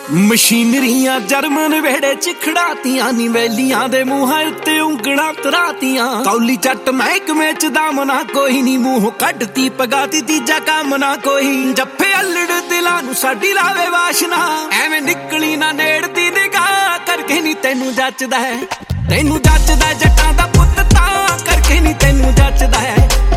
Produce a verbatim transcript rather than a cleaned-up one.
ਮਸ਼ੀਨਰੀਆਂ German ਵੇੜੇ ਚ ਖੜਾਤੀਆਂ ਨੀ ਵੈਲੀਆਂ ਦੇ ਮੂੰਹਾਂ ਉੱਤੇ ਉਂਗਲਾਂ ਤਰਾਤੀਆਂ। ਕੌਲੀ ਚੱਟ ਮਹਿਕਮੇ ਚ ਦਮ ਨਾ ਕੋਈ ਨੀ, ਮੂੰਹ ਕੱਢਤੀ ਪਗਾਤੀ ਤੀਜਾ ਕੰਮ ਨਾ ਕੋਈ। ਜੱਫੇ ਅਲੜ ਦਿਲਾਂ ਨੂੰ ਸਾਡੀ ਲਾਵੇ ਵਾਸ਼ਨਾ, ਐਵੇਂ ਨਿਕਲੀ ਨਾ ਨੇੜਦੀ ਨਿਗਾਹ ਕਰਕੇ ਨੀ ਤੈਨੂੰ ਜੱਚਦਾ ਹੈ। ਤੈਨੂੰ ਜੱਚਦਾ ਜੱਟਾਂ ਦਾ ਪੁੱਤ ਤਾਂ ਕਰਕੇ ਨੀ ਤੈਨੂੰ ਜੱਚਦਾ ਹੈ।